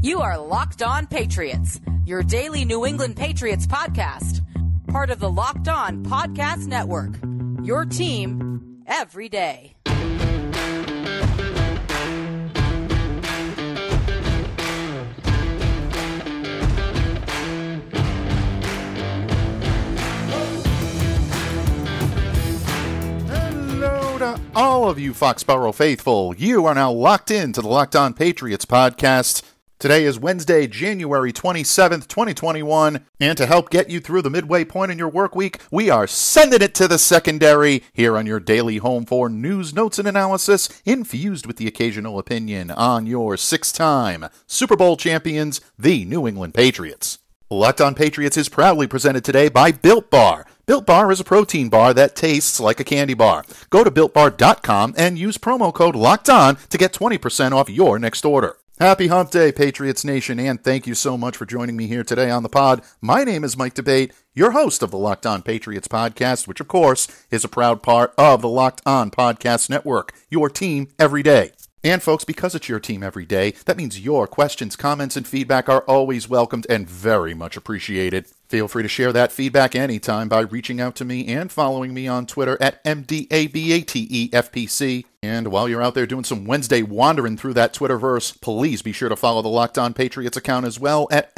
You are Locked On Patriots, your daily New England Patriots podcast. Part of the Locked On Podcast Network, your team every day. Hello to all of you Foxborough faithful. You are now locked into the Locked On Patriots podcast. Today is Wednesday, January 27th, 2021, and to help get you through the midway point in your work week, we are sending it to the secondary here on your daily home for news, notes, and analysis, infused with the occasional opinion on your six-time Super Bowl champions, the New England Patriots. Locked On Patriots is proudly presented today by Built Bar. Built Bar is a protein bar that tastes like a candy bar. Go to BuiltBar.com and use promo code LOCKEDON to get 20% off your next order. Happy Hump Day, Patriots Nation, and thank you so much for joining me here today on the pod. My name is Mike Debate, your host of the Locked On Patriots podcast, which, of course, is a proud part of the Locked On Podcast Network, your team every day. And folks, because it's your team every day, that means your questions, comments, and feedback are always welcomed and very much appreciated. Feel free to share that feedback anytime by reaching out to me and following me on Twitter at MDABATEFPC. And while you're out there doing some Wednesday wandering through that Twitterverse, please be sure to follow the Locked On Patriots account as well at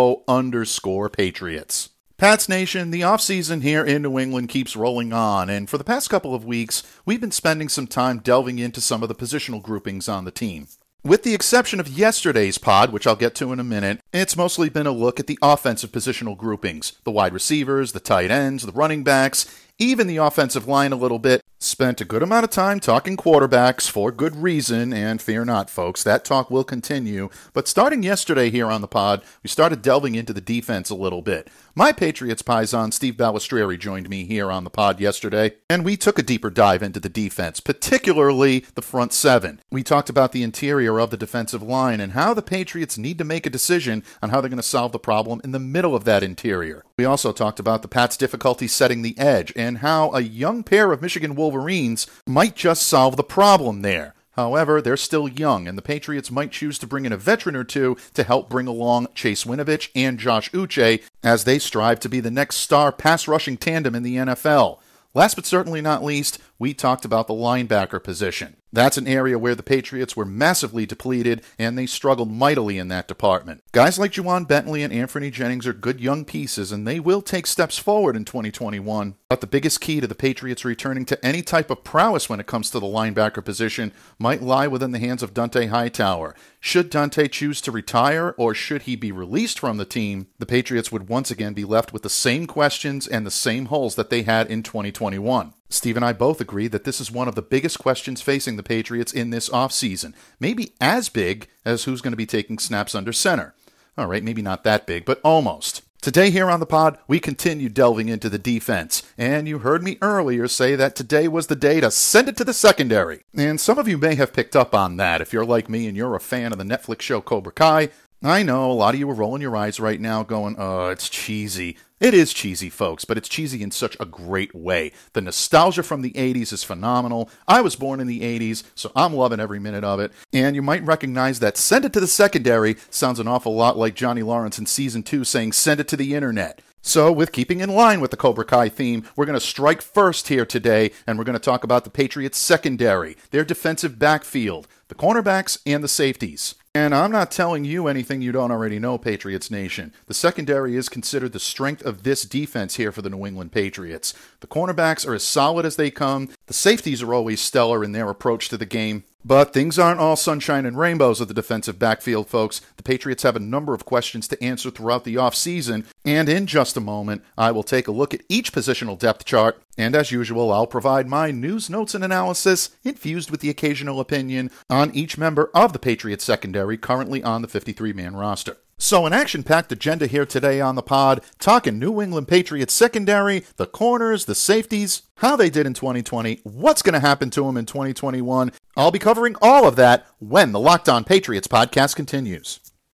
LO_Patriots. Pats Nation, the offseason here in New England keeps rolling on, and for the past couple of weeks, we've been spending some time delving into some of the positional groupings on the team. With the exception of yesterday's pod, which I'll get to in a minute, it's mostly been a look at the offensive positional groupings, the wide receivers, the tight ends, the running backs, even the offensive line a little bit. Spent a good amount of time talking quarterbacks for good reason, and fear not, folks, that talk will continue. But starting yesterday here on the pod, we started delving into the defense a little bit. My Patriots paisan Steve Balistrieri joined me here on the pod yesterday, and we took a deeper dive into the defense, particularly the front seven. We talked about the interior of the defensive line and how the Patriots need to make a decision on how they're going to solve the problem in the middle of that interior. We also talked about the Pats' difficulty setting the edge and how a young pair of Michigan Wolverines might just solve the problem there. However, they're still young, and the Patriots might choose to bring in a veteran or two to help bring along Chase Winovich and Josh Uche as they strive to be the next star pass-rushing tandem in the NFL. Last but certainly not least, we talked about the linebacker position. That's an area where the Patriots were massively depleted, and they struggled mightily in that department. Guys like Juwan Bentley and Anthony Jennings are good young pieces, and they will take steps forward in 2021. But the biggest key to the Patriots returning to any type of prowess when it comes to the linebacker position might lie within the hands of Dont'a Hightower. Should Dont'a choose to retire, or should he be released from the team, the Patriots would once again be left with the same questions and the same holes that they had in 2021. Steve and I both agree that this is one of the biggest questions facing the Patriots in this offseason. Maybe as big as who's going to be taking snaps under center. All right, maybe not that big, but almost. Today here on the pod, we continue delving into the defense, and you heard me earlier say that today was the day to send it to the secondary. And some of you may have picked up on that if you're like me and you're a fan of the Netflix show Cobra Kai. I know, a lot of you are rolling your eyes right now going, it's cheesy. It is cheesy, folks, but it's cheesy in such a great way. The nostalgia from the 80s is phenomenal. I was born in the 80s, so I'm loving every minute of it. And you might recognize that send it to the secondary sounds an awful lot like Johnny Lawrence in Season 2 saying send it to the internet. So, with keeping in line with the Cobra Kai theme, we're going to strike first here today, and we're going to talk about the Patriots' secondary, their defensive backfield, the cornerbacks, and the safeties. And I'm not telling you anything you don't already know, Patriots Nation. The secondary is considered the strength of this defense here for the New England Patriots. The cornerbacks are as solid as they come. The safeties are always stellar in their approach to the game. But things aren't all sunshine and rainbows at the defensive backfield, folks. The Patriots have a number of questions to answer throughout the offseason, and in just a moment, I will take a look at each positional depth chart, and as usual, I'll provide my news, notes, and analysis, infused with the occasional opinion, on each member of the Patriots secondary currently on the 53-man roster. So an action-packed agenda here today on the pod, talking New England Patriots secondary, the corners, the safeties, how they did in 2020, what's going to happen to them in 2021. I'll be covering all of that when the Locked On Patriots podcast continues.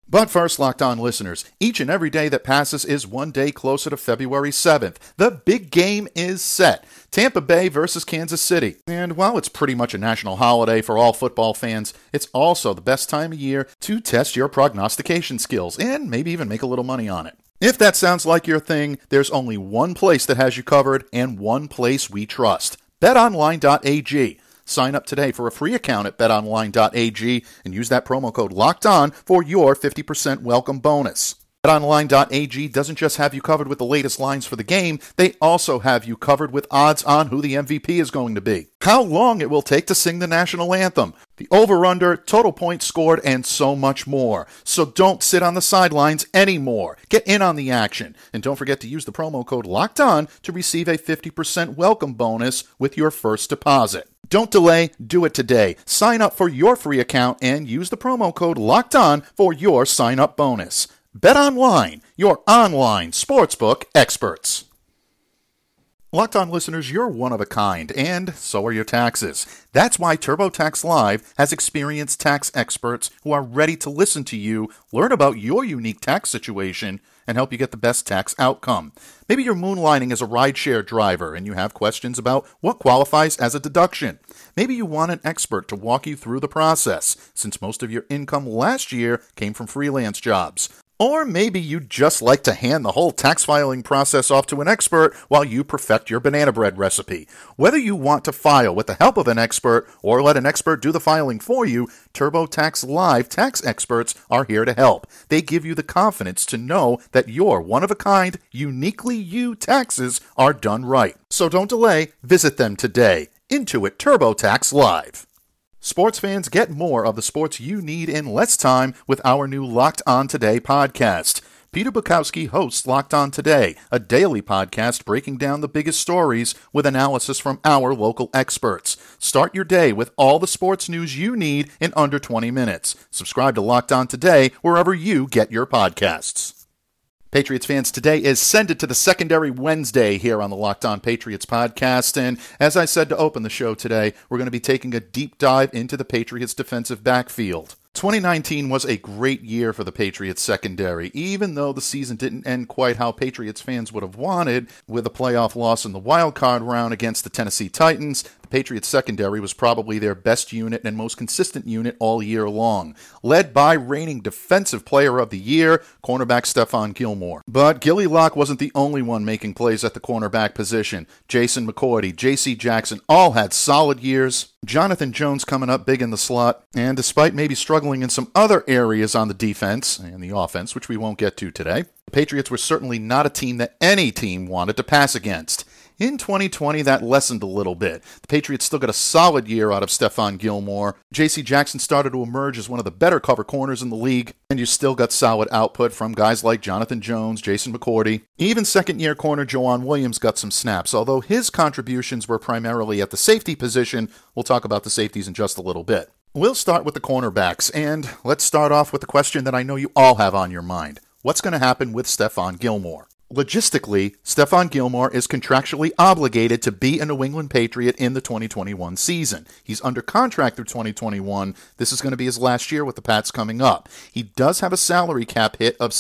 But first, Locked On listeners, each and every day that passes is one day closer to February 7th. The big game is set. Tampa Bay versus Kansas City. And while it's pretty much a national holiday for all football fans, it's also the best time of year to test your prognostication skills and maybe even make a little money on it. If that sounds like your thing, there's only one place that has you covered and one place we trust. BetOnline.ag. Sign up today for a free account at betonline.ag and use that promo code LOCKEDON for your 50% welcome bonus. BetOnline.ag doesn't just have you covered with the latest lines for the game, they also have you covered with odds on who the MVP is going to be, how long it will take to sing the national anthem, the over-under, total points scored, and so much more. So don't sit on the sidelines anymore. Get in on the action. And don't forget to use the promo code LOCKEDON to receive a 50% welcome bonus with your first deposit. Don't delay, do it today. Sign up for your free account and use the promo code LOCKEDON for your sign-up bonus. Bet Online, your online sportsbook experts. Locked On listeners, you're one of a kind, and so are your taxes. That's why TurboTax Live has experienced tax experts who are ready to listen to you, learn about your unique tax situation, and help you get the best tax outcome. Maybe you're moonlighting as a rideshare driver and you have questions about what qualifies as a deduction. Maybe you want an expert to walk you through the process, since most of your income last year came from freelance jobs. Or maybe you'd just like to hand the whole tax filing process off to an expert while you perfect your banana bread recipe. Whether you want to file with the help of an expert or let an expert do the filing for you, TurboTax Live tax experts are here to help. They give you the confidence to know that your one-of-a-kind, uniquely you taxes are done right. So don't delay. Visit them today. Intuit TurboTax Live. Sports fans, get more of the sports you need in less time with our new Locked On Today podcast. Peter Bukowski hosts Locked On Today, a daily podcast breaking down the biggest stories with analysis from our local experts. Start your day with all the sports news you need in under 20 minutes. Subscribe to Locked On Today wherever you get your podcasts. Patriots fans, today is Send It to the Secondary Wednesday here on the Locked On Patriots podcast, and as I said to open the show today, we're going to be taking a deep dive into the Patriots' defensive backfield. 2019 was a great year for the Patriots secondary, even though the season didn't end quite how Patriots fans would have wanted, with a playoff loss in the wild card round against the Tennessee Titans. The Patriots secondary was probably their best unit and most consistent unit all year long, led by reigning Defensive Player of the Year, cornerback Stephon Gilmore. But Gilly Lock wasn't the only one making plays at the cornerback position. Jason McCourty, J.C. Jackson all had solid years. Jonathan Jones coming up big in the slot, and despite maybe struggling in some other areas on the defense and the offense, which we won't get to today, the Patriots were certainly not a team that any team wanted to pass against. In 2020, that lessened a little bit. The Patriots still got a solid year out of Stephon Gilmore. J.C. Jackson started to emerge as one of the better cover corners in the league, and you still got solid output from guys like Jonathan Jones, Jason McCourty. Even second-year corner Joanne Williams got some snaps, although his contributions were primarily at the safety position. We'll talk about the safeties in just a little bit. We'll start with the cornerbacks, and let's start off with the question that I know you all have on your mind. What's going to happen with Stephon Gilmore? Logistically, Stephon Gilmore is contractually obligated to be a New England Patriot in the 2021 season. He's under contract through 2021. This is going to be his last year with the Pats coming up. He does have a salary cap hit of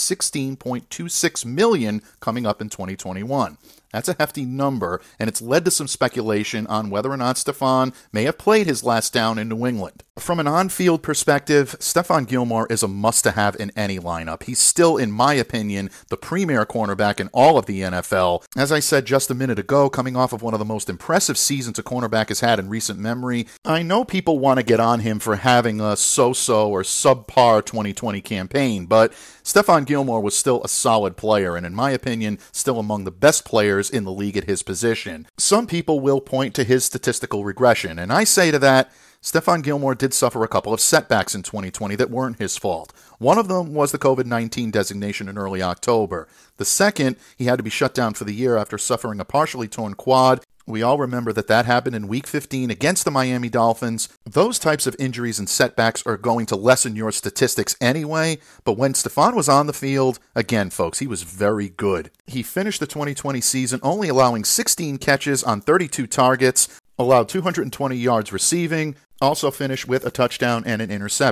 $16.26 million coming up in 2021. That's a hefty number, and it's led to some speculation on whether or not Stephon may have played his last down in New England. From an on-field perspective, Stephon Gilmore is a must-to-have in any lineup. He's still, in my opinion, the premier cornerback in all of the NFL. As I said just a minute ago, coming off of one of the most impressive seasons a cornerback has had in recent memory, I know people want to get on him for having a so-so or subpar 2020 campaign, but Stephon Gilmore was still a solid player, and in my opinion, still among the best players in the league at his position. Some people will point to his statistical regression, and I say to that, Stephon Gilmore did suffer a couple of setbacks in 2020 that weren't his fault. One of them was the COVID-19 designation in early October. The second, he had to be shut down for the year after suffering a partially torn quad. We all remember that happened in Week 15 against the Miami Dolphins. Those types of injuries and setbacks are going to lessen your statistics anyway, but when Stephon was on the field, again, folks, he was very good. He finished the 2020 season only allowing 16 catches on 32 targets, allowed 220 yards receiving, also finished with a touchdown and an interception.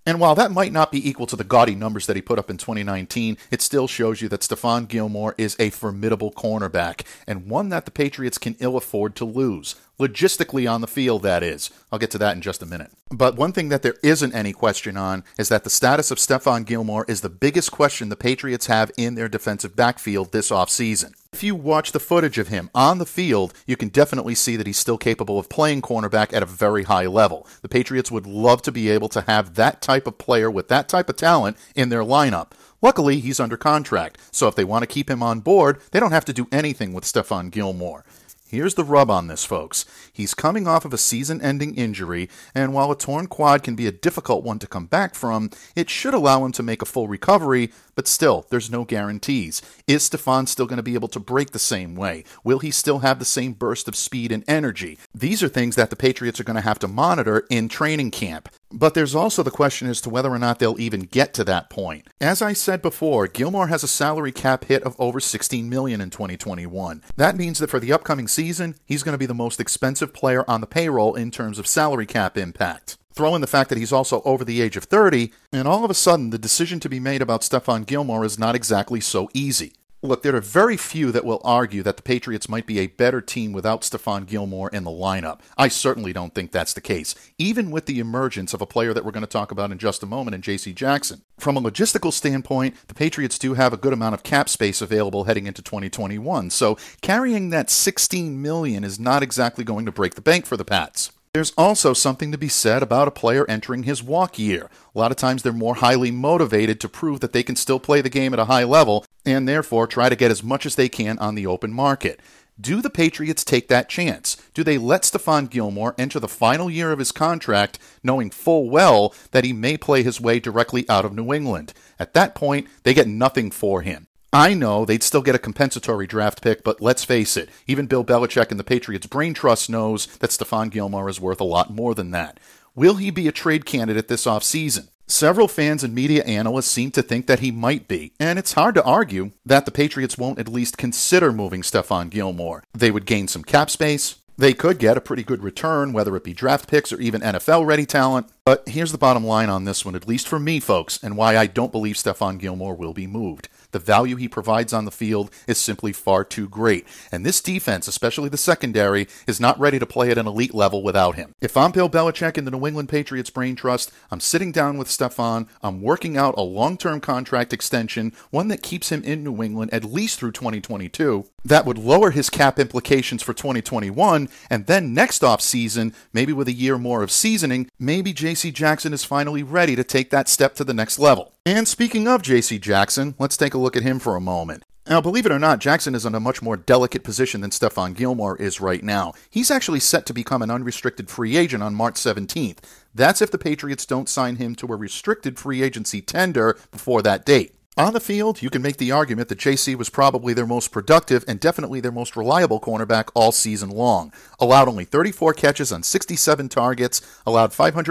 And while that might not be equal to the gaudy numbers that he put up in 2019, it still shows you that Stephon Gilmore is a formidable cornerback, and one that the Patriots can ill afford to lose. Logistically on the field, that is. I'll get to that in just a minute. But one thing that there isn't any question on is that the status of Stephon Gilmore is the biggest question the Patriots have in their defensive backfield this offseason. If you watch the footage of him on the field, you can definitely see that he's still capable of playing cornerback at a very high level. The Patriots would love to be able to have that type of player with that type of talent in their lineup. Luckily, he's under contract, so if they want to keep him on board, they don't have to do anything with Stephon Gilmore. Here's the rub on this, folks. He's coming off of a season-ending injury, and while a torn quad can be a difficult one to come back from, it should allow him to make a full recovery, but still, there's no guarantees. Is Stephon still going to be able to break the same way? Will he still have the same burst of speed and energy? These are things that the Patriots are going to have to monitor in training camp. But there's also the question as to whether or not they'll even get to that point. As I said before, Gilmore has a salary cap hit of over $16 million in 2021. That means that for the upcoming season, he's going to be the most expensive player on the payroll in terms of salary cap impact. Throw in the fact that he's also over the age of 30, and all of a sudden, the decision to be made about Stephon Gilmore is not exactly so easy. Look, there are very few that will argue that the Patriots might be a better team without Stephon Gilmore in the lineup. I certainly don't think that's the case, even with the emergence of a player that we're going to talk about in just a moment in J.C. Jackson. From a logistical standpoint, the Patriots do have a good amount of cap space available heading into 2021, so carrying that $16 million is not exactly going to break the bank for the Pats. There's also something to be said about a player entering his walk year. A lot of times they're more highly motivated to prove that they can still play the game at a high level and therefore try to get as much as they can on the open market. Do the Patriots take that chance? Do they let Stephon Gilmore enter the final year of his contract knowing full well that he may play his way directly out of New England? At that point, they get nothing for him. I know they'd still get a compensatory draft pick, but let's face it, even Bill Belichick and the Patriots Brain Trust knows that Stephon Gilmore is worth a lot more than that. Will he be a trade candidate this offseason? Several fans and media analysts seem to think that he might be, and it's hard to argue that the Patriots won't at least consider moving Stephon Gilmore. They would gain some cap space. They could get a pretty good return, whether it be draft picks or even NFL-ready talent. But here's the bottom line on this one, at least for me, folks, and why I don't believe Stephon Gilmore will be moved. The value he provides on the field is simply far too great, and this defense, especially the secondary, is not ready to play at an elite level without him. If I'm Bill Belichick and the New England Patriots Brain Trust, I'm sitting down with Stephon, I'm working out a long-term contract extension, one that keeps him in New England at least through 2022, that would lower his cap implications for 2021, and then next offseason, maybe with a year more of seasoning, maybe J.C. Jackson is finally ready to take that step to the next level. And speaking of J.C. Jackson, let's take a look at him for a moment. Now, believe it or not, Jackson is in a much more delicate position than Stephon Gilmore is right now. He's actually set to become an unrestricted free agent on March 17th. That's if the Patriots don't sign him to a restricted free agency tender before that date. On the field, you can make the argument that JC was probably their most productive and definitely their most reliable cornerback all season long. Allowed only 34 catches on 67 targets, allowed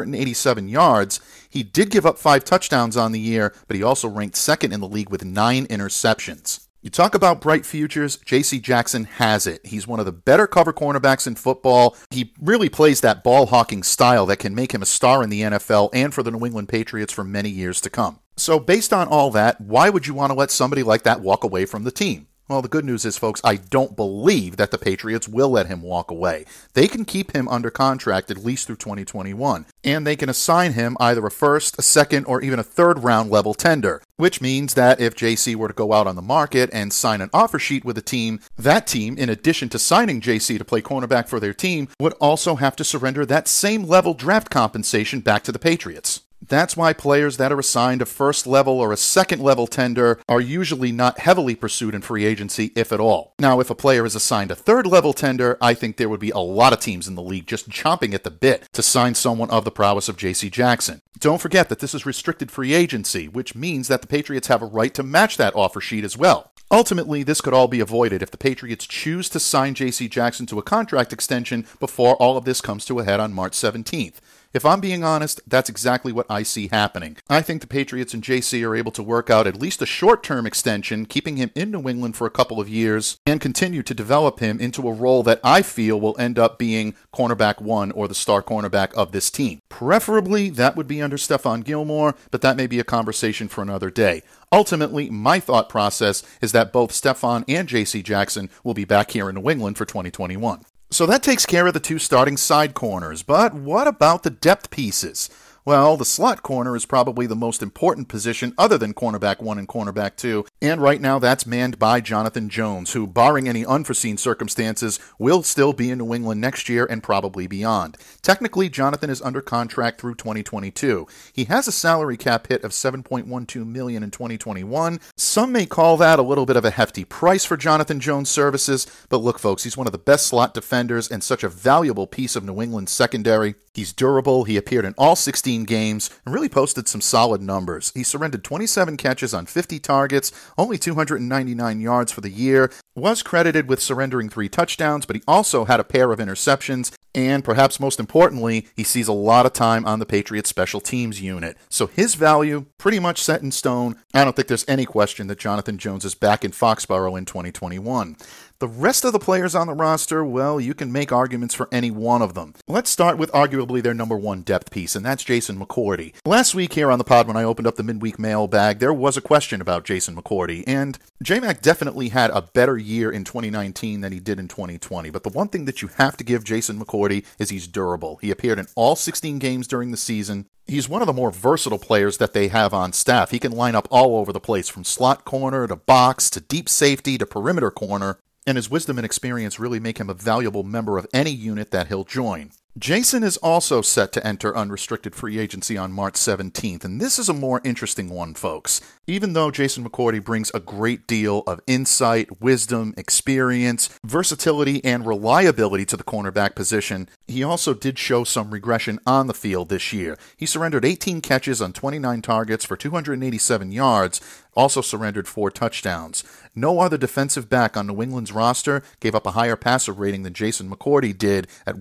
587 yards. He did give up 5 touchdowns on the year, but he also ranked second in the league with 9 interceptions. You talk about bright futures, J.C. Jackson has it. He's one of the better cover cornerbacks in football. He really plays that ball-hawking style that can make him a star in the NFL and for the New England Patriots for many years to come. So based on all that, why would you want to let somebody like that walk away from the team? Well, the good news is, folks, I don't believe that the Patriots will let him walk away. They can keep him under contract at least through 2021, and they can assign him either a first, a second, or even a third round level tender, which means that if JC were to go out on the market and sign an offer sheet with a team, that team, in addition to signing JC to play cornerback for their team, would also have to surrender that same level draft compensation back to the Patriots. That's why players that are assigned a first level or a second level tender are usually not heavily pursued in free agency, if at all. Now, if a player is assigned a third level tender, I think there would be a lot of teams in the league just chomping at the bit to sign someone of the prowess of J.C. Jackson. Don't forget that this is restricted free agency, which means that the Patriots have a right to match that offer sheet as well. Ultimately, this could all be avoided if the Patriots choose to sign J.C. Jackson to a contract extension before all of this comes to a head on March 17th. If I'm being honest, that's exactly what I see happening. I think the Patriots and JC are able to work out at least a short-term extension, keeping him in New England for a couple of years, and continue to develop him into a role that I feel will end up being cornerback 1 or the star cornerback of this team. Preferably, that would be under Stephon Gilmore, but that may be a conversation for another day. Ultimately, my thought process is that both Stephon and JC Jackson will be back here in New England for 2021. So that takes care of the 2 starting side corners, but what about the depth pieces? Well, the slot corner is probably the most important position other than cornerback 1 and cornerback 2, and right now that's manned by Jonathan Jones, who, barring any unforeseen circumstances, will still be in New England next year and probably beyond. Technically, Jonathan is under contract through 2022. He has a salary cap hit of $7.12 million in 2021. Some may call that a little bit of a hefty price for Jonathan Jones' services, but look, folks, he's one of the best slot defenders and such a valuable piece of New England's secondary. He's durable, he appeared in all 16 games, and really posted some solid numbers. He surrendered 27 catches on 50 targets, only 299 yards for the year, was credited with surrendering 3 touchdowns, but he also had a pair of interceptions, and perhaps most importantly, he sees a lot of time on the Patriots special teams unit. So his value, pretty much set in stone. I don't think there's any question that Jonathan Jones is back in Foxborough in 2021. The rest of the players on the roster, well, you can make arguments for any one of them. Let's start with arguably their number 1 depth piece, and that's Jason McCourty. Last week here on the pod when I opened up the midweek mailbag, there was a question about Jason McCourty, and J-Mac definitely had a better year in 2019 than he did in 2020, but the one thing that you have to give Jason McCourty is he's durable. He appeared in all 16 games during the season. He's one of the more versatile players that they have on staff. He can line up all over the place, from slot corner to box to deep safety to perimeter corner, and his wisdom and experience really make him a valuable member of any unit that he'll join. Jason is also set to enter unrestricted free agency on March 17th, and this is a more interesting one, folks. Even though Jason McCourty brings a great deal of insight, wisdom, experience, versatility, and reliability to the cornerback position, he also did show some regression on the field this year. He surrendered 18 catches on 29 targets for 287 yards, also surrendered 4 touchdowns. No other defensive back on New England's roster gave up a higher passer rating than Jason McCourty did at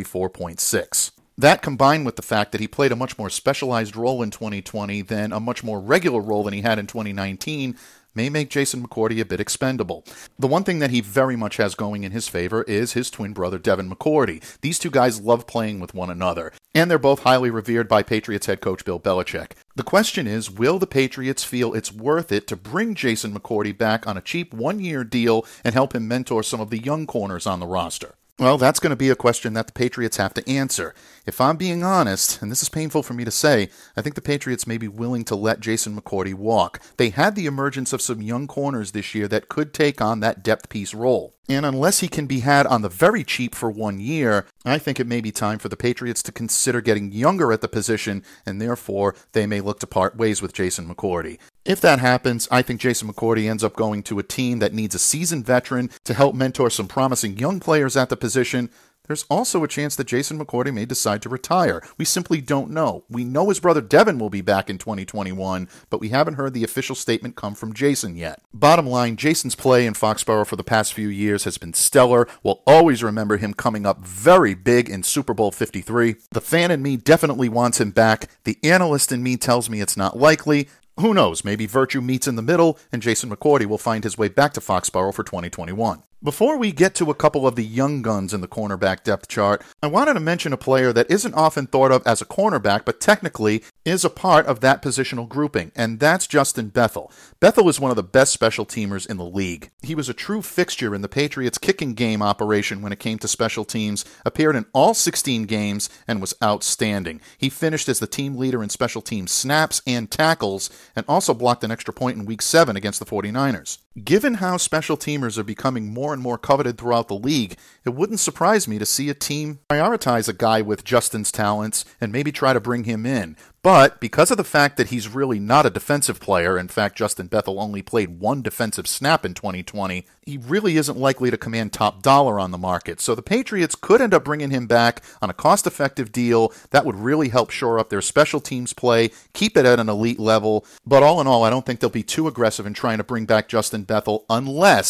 134.6. That, combined with the fact that he played a much more specialized role in 2020 than a much more regular role than he had in 2019, may make Jason McCourty a bit expendable. The one thing that he very much has going in his favor is his twin brother, Devin McCourty. These 2 guys love playing with one another, and they're both highly revered by Patriots head coach Bill Belichick. The question is, will the Patriots feel it's worth it to bring Jason McCourty back on a cheap 1-year deal and help him mentor some of the young corners on the roster? Well, that's going to be a question that the Patriots have to answer. If I'm being honest, and this is painful for me to say, I think the Patriots may be willing to let Jason McCourty walk. They had the emergence of some young corners this year that could take on that depth piece role. And unless he can be had on the very cheap for 1 year, I think it may be time for the Patriots to consider getting younger at the position, and therefore they may look to part ways with Jason McCourty. If that happens, I think Jason McCourty ends up going to a team that needs a seasoned veteran to help mentor some promising young players at the position. There's also a chance that Jason McCourty may decide to retire. We simply don't know. We know his brother Devin will be back in 2021, but we haven't heard the official statement come from Jason yet. Bottom line, Jason's play in Foxborough for the past few years has been stellar. We'll always remember him coming up very big in Super Bowl 53. The fan in me definitely wants him back. The analyst in me tells me it's not likely. Who knows, maybe virtue meets in the middle, and Jason McCourty will find his way back to Foxborough for 2021. Before we get to a couple of the young guns in the cornerback depth chart, I wanted to mention a player that isn't often thought of as a cornerback, but technically is a part of that positional grouping, and that's Justin Bethel. Bethel is one of the best special teamers in the league. He was a true fixture in the Patriots' kicking game operation when it came to special teams, appeared in all 16 games, and was outstanding. He finished as the team leader in special teams snaps and tackles, and also blocked an extra point in Week 7 against the 49ers. Given how special teamers are becoming more and more coveted throughout the league, it wouldn't surprise me to see a team prioritize a guy with Justin's talents and maybe try to bring him in. But because of the fact that he's really not a defensive player, in fact, Justin Bethel only played 1 defensive snap in 2020, he really isn't likely to command top dollar on the market. So the Patriots could end up bringing him back on a cost-effective deal that would really help shore up their special teams play, keep it at an elite level. But all in all, I don't think they'll be too aggressive in trying to bring back Justin Bethel unless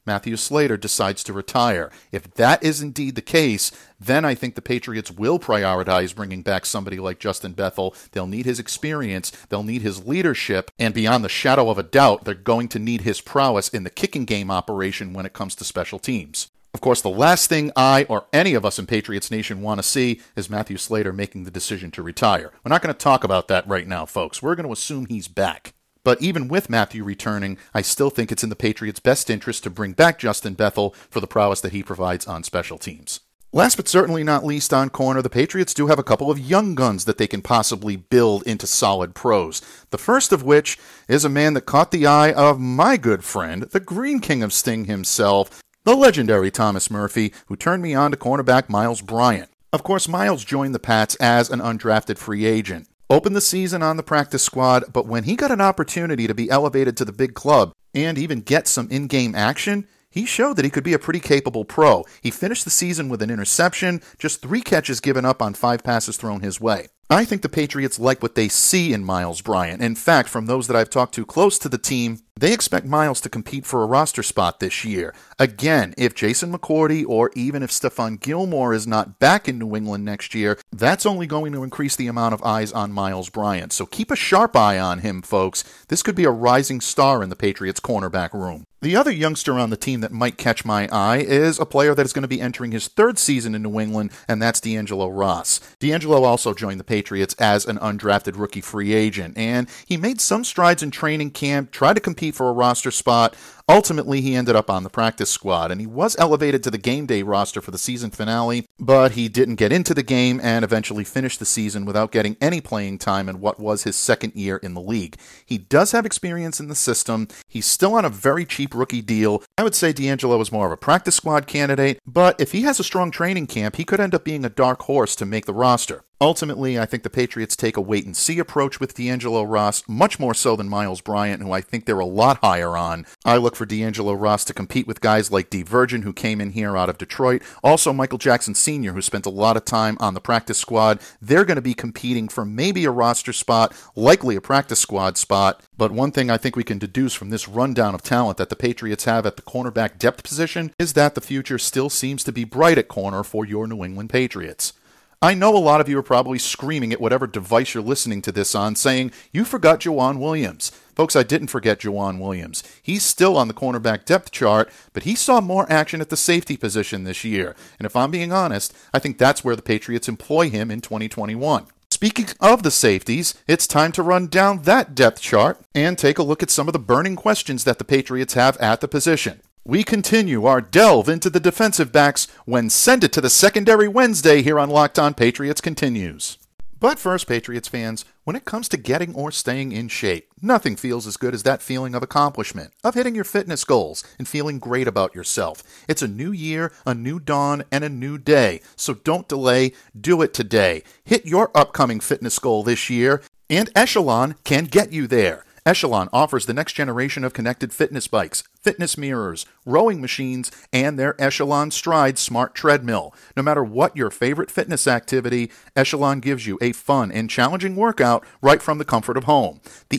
Matthew Slater decides to retire. If that is indeed the case, then I think the Patriots will prioritize bringing back somebody like Justin Bethel. They'll need his experience, they'll need his leadership, and beyond the shadow of a doubt, they're going to need his prowess in the kicking game operation when it comes to special teams. Of course, the last thing I or any of us in Patriots Nation want to see is Matthew Slater making the decision to retire. We're not going to talk about that right now, folks. We're going to assume he's back. But even with Matthew returning, I still think it's in the Patriots' best interest to bring back Justin Bethel for the prowess that he provides on special teams. Last but certainly not least on corner, the Patriots do have a couple of young guns that they can possibly build into solid pros. The first of which is a man that caught the eye of my good friend, the Green King of Sting himself, the legendary Thomas Murphy, who turned me on to cornerback Myles Bryant. Of course, Myles joined the Pats as an undrafted free agent. Opened the season on the practice squad, but when he got an opportunity to be elevated to the big club and even get some in-game action, he showed that he could be a pretty capable pro. He finished the season with an interception, just 3 catches given up on 5 passes thrown his way. I think the Patriots like what they see in Myles Bryant. In fact, from those that I've talked to close to the team, they expect Myles to compete for a roster spot this year. Again, if Jason McCourty or even if Stephon Gilmore is not back in New England next year, that's only going to increase the amount of eyes on Myles Bryant. So keep a sharp eye on him, folks. This could be a rising star in the Patriots cornerback room. The other youngster on the team that might catch my eye is a player that is going to be entering his 3rd season in New England, and that's D'Angelo Ross. D'Angelo also joined the Patriots as an undrafted rookie free agent, and he made some strides in training camp, tried to compete for a roster spot. Ultimately, he ended up on the practice squad, and he was elevated to the game day roster for the season finale, but he didn't get into the game and eventually finished the season without getting any playing time in what was his 2nd year in the league. He does have experience in the system. He's still on a very cheap rookie deal. I would say D'Angelo is more of a practice squad candidate, but if he has a strong training camp, he could end up being a dark horse to make the roster. Ultimately, I think the Patriots take a wait-and-see approach with D'Angelo Ross, much more so than Myles Bryant, who I think they're a lot higher on. I look for D'Angelo Ross to compete with guys like Dee Virgin, who came in here out of Detroit. Also, Michael Jackson Sr., who spent a lot of time on the practice squad. They're going to be competing for maybe a roster spot, likely a practice squad spot. But one thing I think we can deduce from this rundown of talent that the Patriots have at the cornerback depth position is that the future still seems to be bright at corner for your New England Patriots. I know a lot of you are probably screaming at whatever device you're listening to this on, saying, you forgot Joejuan Williams. Folks, I didn't forget Joejuan Williams. He's still on the cornerback depth chart, but he saw more action at the safety position this year. And if I'm being honest, I think that's where the Patriots employ him in 2021. Speaking of the safeties, it's time to run down that depth chart and take a look at some of the burning questions that the Patriots have at the position. We continue our delve into the defensive backs when Send It to the Secondary Wednesday here on Locked On Patriots continues. But first, Patriots fans, when it comes to getting or staying in shape, nothing feels as good as that feeling of accomplishment, of hitting your fitness goals and feeling great about yourself. It's a new year, a new dawn, and a new day. So don't delay, do it today. Hit your upcoming fitness goal this year, and Echelon can get you there. Echelon offers the next generation of connected fitness bikes, fitness mirrors, rowing machines, and their Echelon Stride smart treadmill. No matter what your favorite fitness activity, Echelon gives you a fun and challenging workout right from the comfort of home. The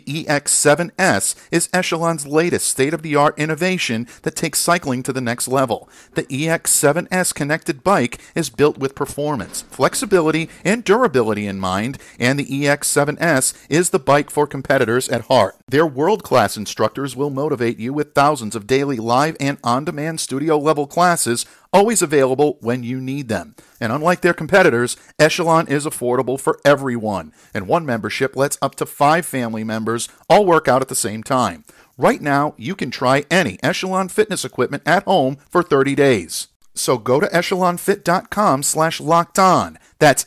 EX7S is Echelon's latest state-of-the-art innovation that takes cycling to the next level. The EX7S connected bike is built with performance, flexibility, and durability in mind, and the EX7S is the bike for competitors at heart. Their world-class instructors will motivate you with thousands of daily live and on-demand studio-level classes, always available when you need them. And unlike their competitors, Echelon is affordable for everyone, and one membership lets up to 5 family members all work out at the same time. Right now, you can try any Echelon fitness equipment at home for 30 days. So go to echelonfit.com/lockedon. That's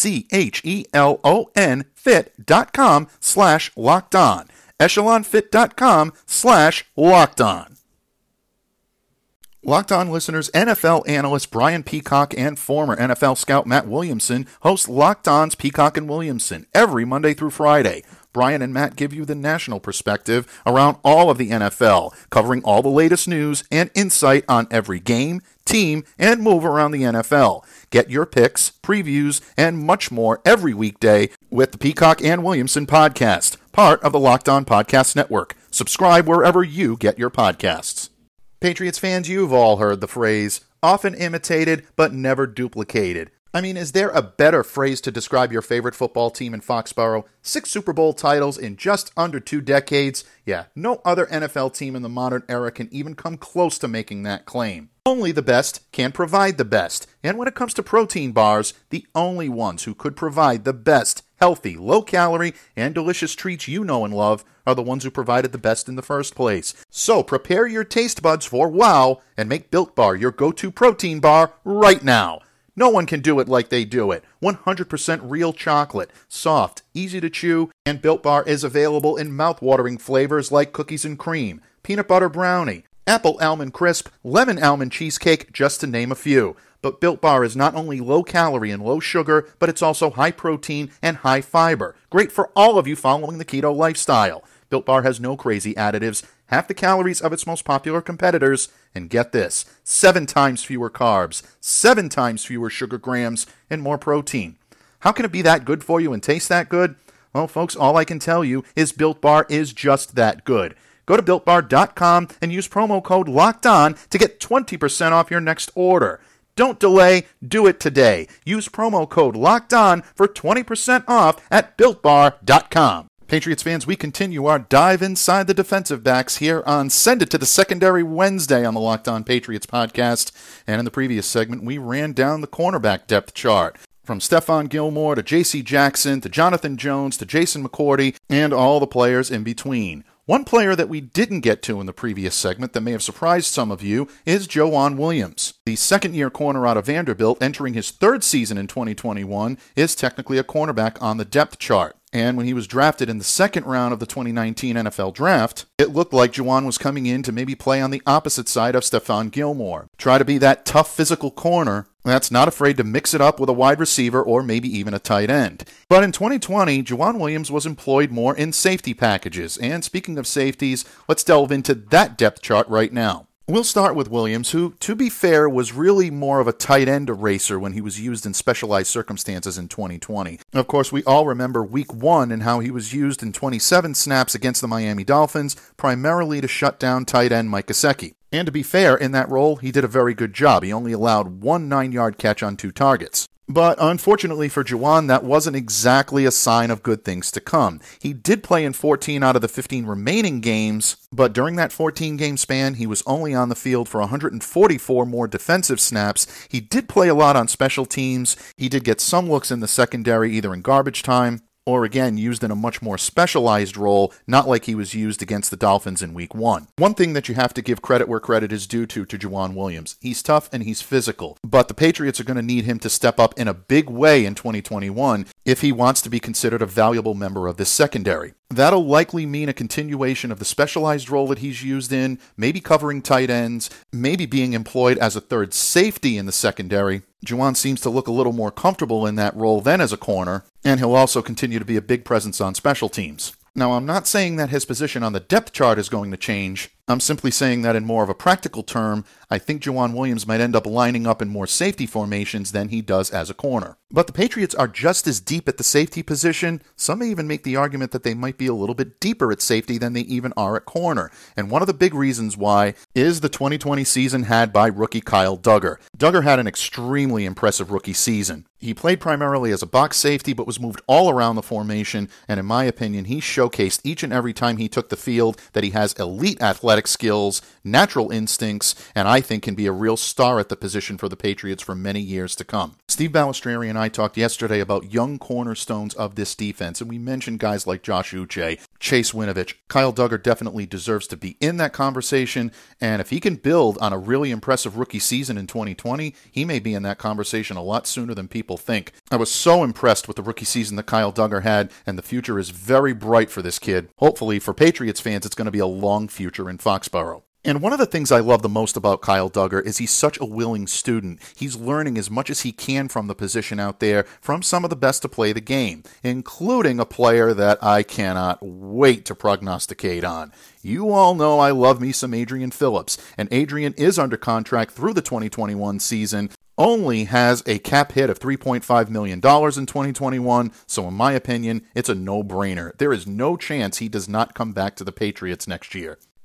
ECHELON fit.com/lockedon. echelonfit.com/lockedon. Locked On listeners, NFL analyst Brian Peacock and former NFL scout Matt Williamson host Locked On's Peacock and Williamson every Monday through Friday. Brian and Matt give you the national perspective around all of the NFL, covering all the latest news and insight on every game, team, and move around the NFL. Get your picks, previews, and much more every weekday with the Peacock and Williamson podcast, part of the Locked On Podcast Network. Subscribe wherever you get your podcasts. Patriots fans, you've all heard the phrase, often imitated but never duplicated. I mean, is there a better phrase to describe your favorite football team in Foxborough? 6 Super Bowl titles in just under 2 decades? Yeah, no other NFL team in the modern era can even come close to making that claim. Only the best can provide the best. And when it comes to protein bars, the only ones who could provide the best, healthy, low-calorie, and delicious treats you know and love are the ones who provided the best in the first place. So prepare your taste buds for wow and make Built Bar your go-to protein bar right now. No one can do it like they do it. 100% real chocolate, soft, easy to chew, and Built Bar is available in mouth-watering flavors like cookies and cream, peanut butter brownie, apple almond crisp, lemon almond cheesecake, just to name a few. But Built Bar is not only low calorie and low sugar, but it's also high protein and high fiber. Great for all of you following the keto lifestyle. Built Bar has no crazy additives, half the calories of its most popular competitors, and get this, 7 times fewer carbs, 7 times fewer sugar grams, and more protein. How can it be that good for you and taste that good? Well, folks, all I can tell you is Built Bar is just that good. Go to BuiltBar.com and use promo code LOCKEDON to get 20% off your next order. Don't delay, do it today. Use promo code LOCKEDON for 20% off at BuiltBar.com. Patriots fans, we continue our dive inside the defensive backs here on Send It to the Secondary Wednesday on the Locked On Patriots podcast. And in the previous segment, we ran down the cornerback depth chart. From Stephon Gilmore to J.C. Jackson to Jonathan Jones to Jason McCourty and all the players in between. One player that we didn't get to in the previous segment that may have surprised some of you is Joejuan Williams. The second-year corner out of Vanderbilt entering his 3rd season in 2021 is technically a cornerback on the depth chart. And when he was drafted in the 2nd round of the 2019 NFL Draft, it looked like Joejuan was coming in to maybe play on the opposite side of Stephon Gilmore. Try to be that tough physical corner that's not afraid to mix it up with a wide receiver or maybe even a tight end. But in 2020, Joejuan Williams was employed more in safety packages. And speaking of safeties, let's delve into that depth chart right now. We'll start with Williams, who, to be fair, was really more of a tight end eraser when he was used in specialized circumstances in 2020. Of course, we all remember Week 1 and how he was used in 27 snaps against the Miami Dolphins, primarily to shut down tight end Mike Gesicki. And to be fair, in that role, he did a very good job. He only allowed 1 9-yard catch on 2 targets. But unfortunately for Joejuan, that wasn't exactly a sign of good things to come. He did play in 14 out of the 15 remaining games, but during that 14-game span, he was only on the field for 144 more defensive snaps. He did play a lot on special teams. He did get some looks in the secondary, either in garbage time or again used in a much more specialized role, not like he was used against the Dolphins in Week 1. One thing that you have to give credit where credit is due to Joejuan Williams. He's tough and he's physical, but the Patriots are going to need him to step up in a big way in 2021 if he wants to be considered a valuable member of this secondary. That'll likely mean a continuation of the specialized role that he's used in, maybe covering tight ends, maybe being employed as a third safety in the secondary. Joejuan seems to look a little more comfortable in that role than as a corner, and he'll also continue to be a big presence on special teams. Now, I'm not saying that his position on the depth chart is going to change. I'm simply saying that in more of a practical term, I think Joejuan Williams might end up lining up in more safety formations than he does as a corner. But the Patriots are just as deep at the safety position. Some may even make the argument that they might be a little bit deeper at safety than they even are at corner. And one of the big reasons why is the 2020 season had by rookie Kyle Dugger. Dugger had an extremely impressive rookie season. He played primarily as a box safety, but was moved all around the formation, and in my opinion, he showcased each and every time he took the field that he has elite athletic skills, natural instincts, and I think can be a real star at the position for the Patriots for many years to come. Steve Balestrieri and I talked yesterday about young cornerstones of this defense, and we mentioned guys like Josh Uche, Chase Winovich. Kyle Dugger definitely deserves to be in that conversation, and if he can build on a really impressive rookie season in 2020, he may be in that conversation a lot sooner than people think. I was so impressed with the rookie season that Kyle Dugger had, and the future is very bright for this kid. Hopefully, for Patriots fans, it's going to be a long future in Foxborough. And one of the things I love the most about Kyle Dugger is he's such a willing student. He's learning as much as he can from the position out there from some of the best to play the game, including a player that I cannot wait to prognosticate on. You all know I love me some Adrian Phillips, and Adrian is under contract through the 2021 season, only has a cap hit of $3.5 million in 2021, so in my opinion, it's a no-brainer. There is no chance he does not come back to the Patriots next year.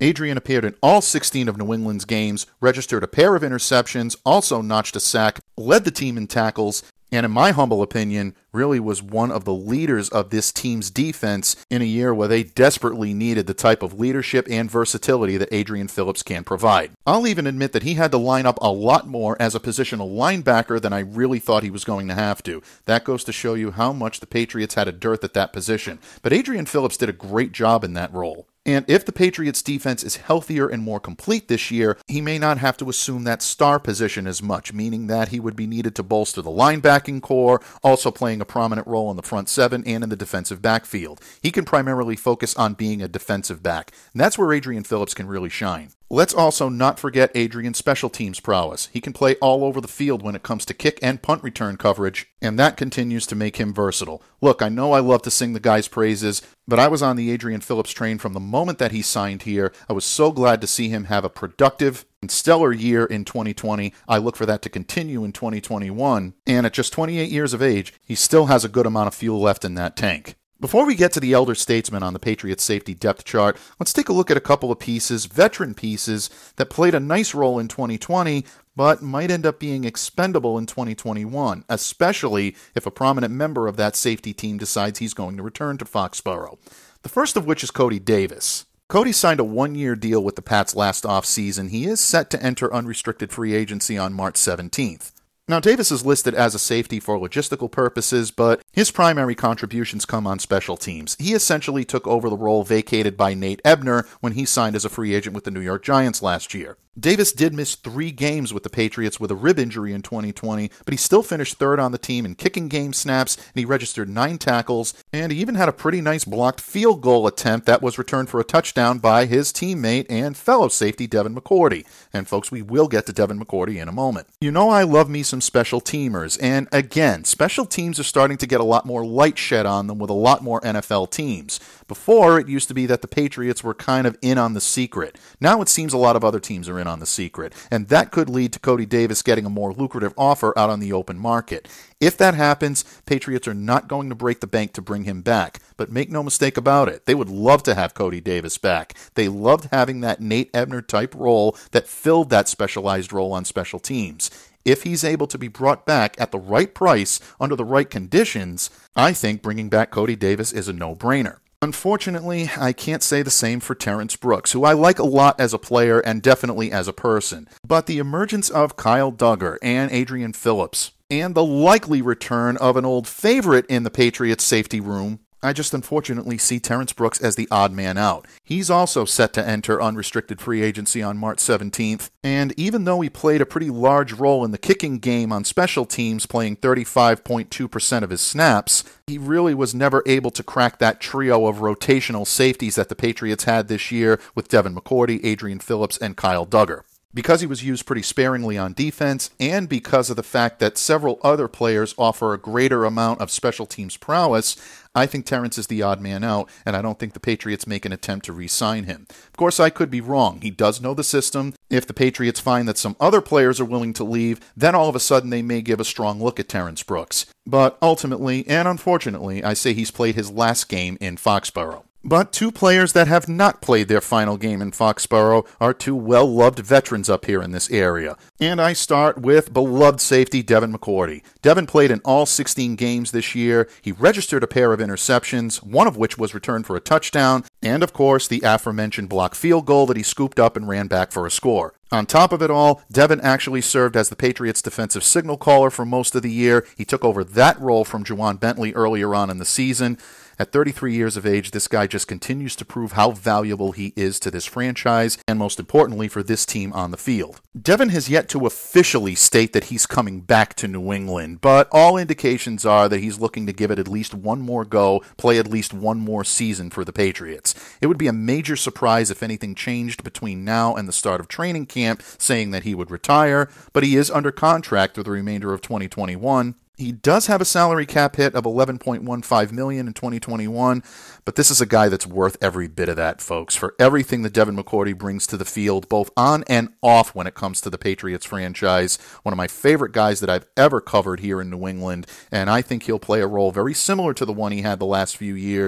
Adrian appeared in all 16 of New England's games, registered a pair of interceptions, also notched a sack, led the team in tackles, and in my humble opinion, really was one of the leaders of this team's defense in a year where they desperately needed the type of leadership and versatility that Adrian Phillips can provide. I'll even admit that he had to line up a lot more as a positional linebacker than I really thought he was going to have to. That goes to show you how much the Patriots had a dearth at that position. But Adrian Phillips did a great job in that role. And if the Patriots' defense is healthier and more complete this year, he may not have to assume that star position as much, meaning that he would be needed to bolster the linebacking core, also playing a prominent role in the front seven and in the defensive backfield. He can primarily focus on being a defensive back, and that's where Adrian Phillips can really shine. Let's also not forget Adrian's special teams prowess. He can play all over the field when it comes to kick and punt return coverage, and that continues to make him versatile. Look, I know I love to sing the guy's praises, but I was on the Adrian Phillips train from the moment that he signed here. I was so glad to see him have a productive and stellar year in 2020. I look for that to continue in 2021, and at just 28 years of age, he still has a good amount of fuel left in that tank. Before we get to the elder statesmen on the Patriots safety depth chart, let's take a look at a couple of pieces, veteran pieces, that played a nice role in 2020, but might end up being expendable in 2021, especially if a prominent member of that safety team decides he's going to return to Foxborough. The first of which is Cody Davis. Cody signed a one-year deal with the Pats last offseason. He is set to enter unrestricted free agency on March 17th. Now, Davis is listed as a safety for logistical purposes, but his primary contributions come on special teams. He essentially took over the role vacated by Nate Ebner when he signed as a free agent with the New York Giants last year. Davis did miss 3 games with the Patriots with a rib injury in 2020, but he still finished third on the team in kicking game snaps, and he registered 9 tackles, and he even had a pretty nice blocked field goal attempt that was returned for a touchdown by his teammate and fellow safety Devin McCourty. And folks, we will get to Devin McCourty in a moment. You know I love me some special teamers, and again, special teams are starting to get a lot more light shed on them with a lot more NFL teams. Before, it used to be that the Patriots were kind of in on the secret. Now it seems a lot of other teams are in on the secret, and that could lead to Cody Davis getting a more lucrative offer out on the open market. If that happens, Patriots are not going to break the bank to bring him back, but make no mistake about it, they would love to have Cody Davis back. They loved having that Nate Ebner type role that filled that specialized role on special teams. If he's able to be brought back at the right price under the right conditions, I think bringing back Cody Davis is a no-brainer. Unfortunately, I can't say the same for Terrence Brooks, who I like a lot as a player and definitely as a person. But the emergence of Kyle Dugger and Adrian Phillips, and the likely return of an old favorite in the Patriots safety room, I just unfortunately see Terrence Brooks as the odd man out. He's also set to enter unrestricted free agency on March 17th, and even though he played a pretty large role in the kicking game on special teams, playing 35.2% of his snaps, he really was never able to crack that trio of rotational safeties that the Patriots had this year with Devin McCourty, Adrian Phillips, and Kyle Dugger. Because he was used pretty sparingly on defense, and because of the fact that several other players offer a greater amount of special teams prowess, I think Terrence is the odd man out, and I don't think the Patriots make an attempt to re-sign him. Of course, I could be wrong. He does know the system. If the Patriots find that some other players are willing to leave, then all of a sudden they may give a strong look at Terrence Brooks. But ultimately, and unfortunately, I say he's played his last game in Foxborough. But 2 players that have not played their final game in Foxborough are 2 well-loved veterans up here in this area. And I start with beloved safety Devin McCourty. Devin played in all 16 games this year. He registered a pair of interceptions, one of which was returned for a touchdown, and of course the aforementioned blocked field goal that he scooped up and ran back for a score. On top of it all, Devin actually served as the Patriots' defensive signal caller for most of the year. He took over that role from Juwan Bentley earlier on in the season. At 33 years of age, this guy just continues to prove how valuable he is to this franchise, and most importantly for this team on the field. Devin has yet to officially state that he's coming back to New England, but all indications are that he's looking to give it at least one more go, play at least one more season for the Patriots. It would be a major surprise if anything changed between now and the start of training camp, saying that he would retire, but he is under contract for the remainder of 2021. He does have a salary cap hit of $11.15 million in 2021, but this is a guy that's worth every bit of that, folks, for everything that Devin McCourty brings to the field, both on and off when it comes to the Patriots franchise. One of my favorite guys that I've ever covered here in New England, and I think he'll play a role very similar to the one he had the last few years.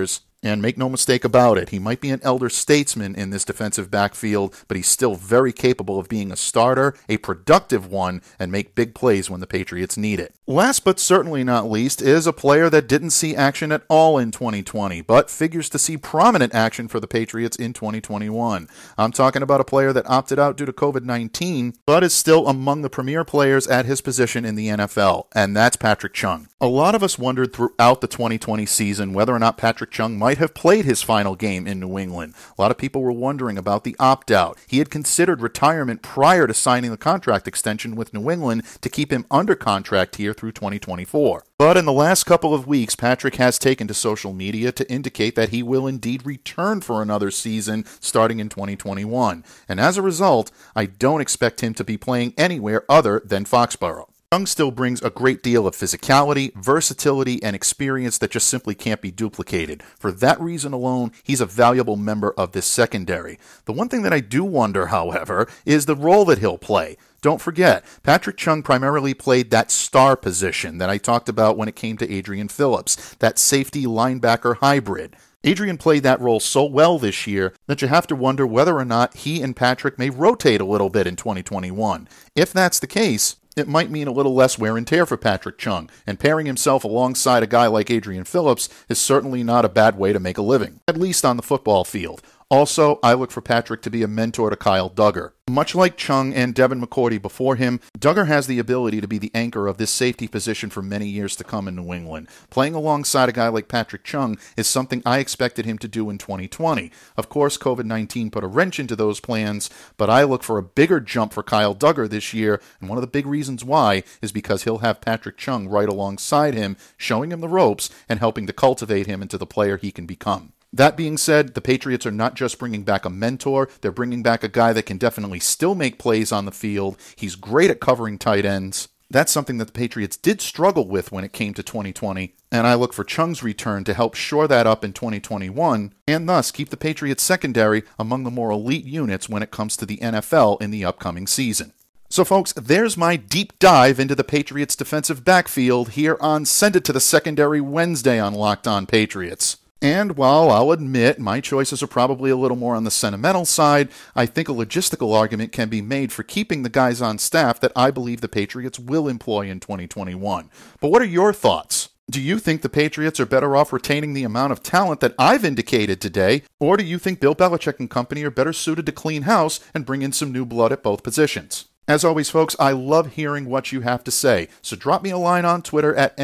And make no mistake about it, he might be an elder statesman in this defensive backfield, but he's still very capable of being a starter, a productive one, and make big plays when the Patriots need it. Last but certainly not least is a player that didn't see action at all in 2020, but figures to see prominent action for the Patriots in 2021. I'm talking about a player that opted out due to COVID-19, but is still among the premier players at his position in the NFL, and that's Patrick Chung. A lot of us wondered throughout the 2020 season whether or not Patrick Chung might have played his final game in New England. A lot of people were wondering about the opt-out. He had considered retirement prior to signing the contract extension with New England to keep him under contract here through 2024. But in the last couple of weeks, Patrick has taken to social media to indicate that he will indeed return for another season starting in 2021. And as a result, I don't expect him to be playing anywhere other than Foxborough. Chung still brings a great deal of physicality, versatility, and experience that just simply can't be duplicated. For that reason alone, he's a valuable member of this secondary. The one thing that I do wonder, however, is the role that he'll play. Don't forget, Patrick Chung primarily played that star position that I talked about when it came to Adrian Phillips, that safety linebacker hybrid. Adrian played that role so well this year that you have to wonder whether or not he and Patrick may rotate a little bit in 2021. If that's the case, it might mean a little less wear and tear for Patrick Chung, and pairing himself alongside a guy like Adrian Phillips is certainly not a bad way to make a living, at least on the football field. Also, I look for Patrick to be a mentor to Kyle Dugger. Much like Chung and Devin McCourty before him, Dugger has the ability to be the anchor of this safety position for many years to come in New England. Playing alongside a guy like Patrick Chung is something I expected him to do in 2020. Of course, COVID-19 put a wrench into those plans, but I look for a bigger jump for Kyle Dugger this year, and one of the big reasons why is because he'll have Patrick Chung right alongside him, showing him the ropes and helping to cultivate him into the player he can become. That being said, the Patriots are not just bringing back a mentor, they're bringing back a guy that can definitely still make plays on the field. He's great at covering tight ends. That's something that the Patriots did struggle with when it came to 2020, and I look for Chung's return to help shore that up in 2021, and thus keep the Patriots secondary among the more elite units when it comes to the NFL in the upcoming season. So folks, there's my deep dive into the Patriots defensive backfield here on Send It to the Secondary Wednesday on Locked On Patriots. And while I'll admit my choices are probably a little more on the sentimental side, I think a logistical argument can be made for keeping the guys on staff that I believe the Patriots will employ in 2021. But what are your thoughts? Do you think the Patriots are better off retaining the amount of talent that I've indicated today, or do you think Bill Belichick and company are better suited to clean house and bring in some new blood at both positions? As always, folks, I love hearing what you have to say, so drop me a line on Twitter at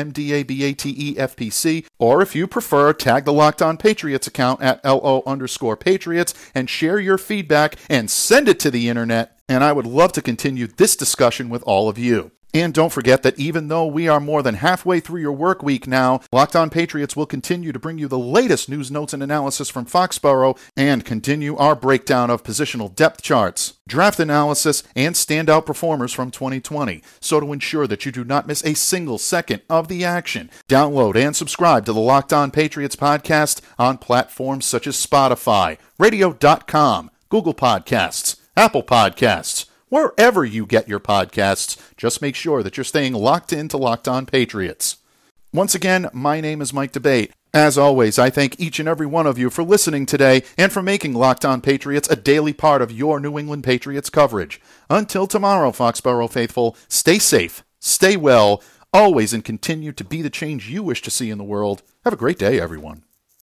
MDABATEFPC, or if you prefer, tag the Locked On Patriots account at LO_Patriots and share your feedback and send it to the internet, and I would love to continue this discussion with all of you. And don't forget that even though we are more than halfway through your work week now, Locked On Patriots will continue to bring you the latest news, notes, and analysis from Foxborough and continue our breakdown of positional depth charts, draft analysis, and standout performers from 2020. So to ensure that you do not miss a single second of the action, download and subscribe to the Locked On Patriots podcast on platforms such as Spotify, Radio.com, Google Podcasts, Apple Podcasts, wherever you get your podcasts. Just make sure that you're staying locked into Locked On Patriots. Once again, my name is Mike Debate. As always, I thank each and every one of you for listening today and for making Locked On Patriots a daily part of your New England Patriots coverage. Until tomorrow, Foxborough faithful, stay safe, stay well, always, and continue to be the change you wish to see in the world. Have a great day, everyone.